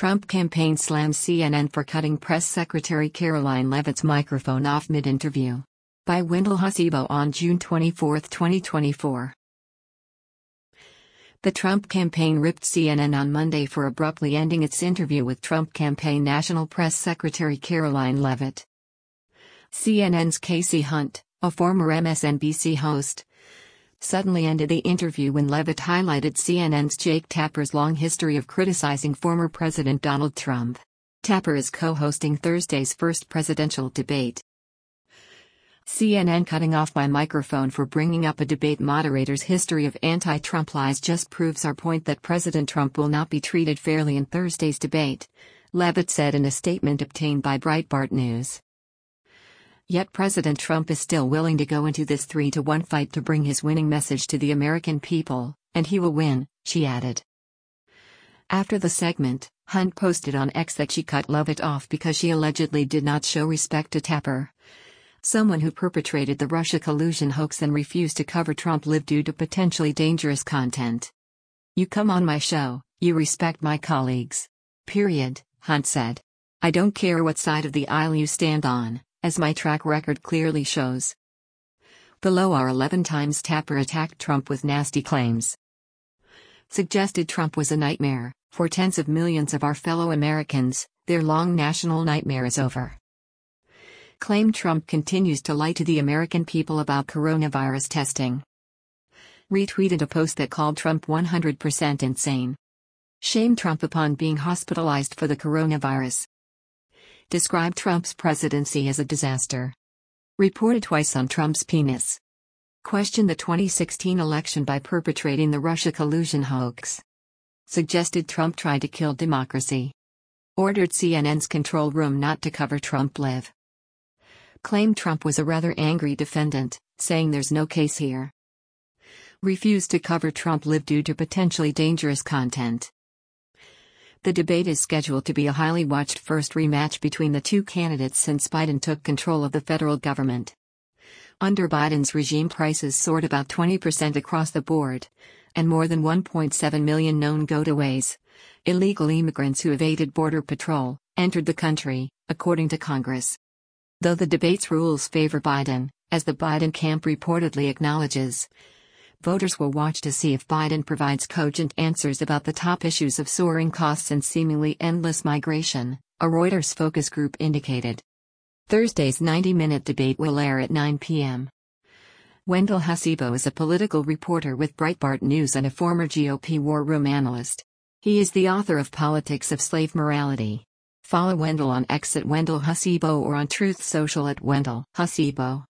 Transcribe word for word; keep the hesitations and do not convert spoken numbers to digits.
Trump campaign slams C N N for cutting Press Secretary Karoline Leavitt's microphone off mid-interview. By Wendell Hasibo on June twenty-fourth, twenty twenty-four. The Trump campaign ripped C N N on Monday for abruptly ending its interview with Trump campaign National Press Secretary Karoline Leavitt. C N N's Kasie Hunt, a former M S N B C host, suddenly ended the interview when Leavitt highlighted C N N's Jake Tapper's long history of criticizing former President Donald Trump. Tapper is co-hosting Thursday's first presidential debate. C N N cutting off my microphone for bringing up a debate moderator's history of anti-Trump lies just proves our point that President Trump will not be treated fairly in Thursday's debate, Leavitt said in a statement obtained by Breitbart News. Yet President Trump is still willing to go into this three to one fight to bring his winning message to the American people, and he will win, she added. After the segment, Hunt posted on X that she cut Leavitt off because she allegedly did not show respect to Tapper, someone who perpetrated the Russia collusion hoax and refused to cover Trump Live due to potentially dangerous content. "You come on my show, you respect my colleagues. Period," Hunt said. "I don't care what side of the aisle you stand on, as my track record clearly shows." Below are eleven times Tapper attacked Trump with nasty claims. Suggested Trump was a nightmare for tens of millions of our fellow Americans. Their long national nightmare is over. Claimed Trump continues to lie to the American people about coronavirus testing. Retweeted a post that called Trump one hundred percent insane. Shamed Trump upon being hospitalized for the coronavirus. Described Trump's presidency as a disaster. Reported twice on Trump's penis. Questioned the twenty sixteen election by perpetrating the Russia collusion hoax. Suggested Trump tried to kill democracy. Ordered C N N's control room not to cover Trump Live. Claimed Trump was a rather angry defendant, saying there's no case here. Refused to cover Trump Live due to potentially dangerous content. The debate is scheduled to be a highly watched first rematch between the two candidates since Biden took control of the federal government. Under Biden's regime, prices soared about twenty percent across the board, and more than one point seven million known gotaways, illegal immigrants who evaded Border Patrol, entered the country, according to Congress. Though the debate's rules favor Biden, as the Biden camp reportedly acknowledges, voters will watch to see if Biden provides cogent answers about the top issues of soaring costs and seemingly endless migration, a Reuters focus group indicated. Thursday's ninety-minute debate will air at nine p m Wendell Hasibo is a political reporter with Breitbart News and a former G O P war room analyst. He is the author of Politics of Slave Morality. Follow Wendell on X at Wendell Hasibo or on Truth Social at Wendell Hasibo.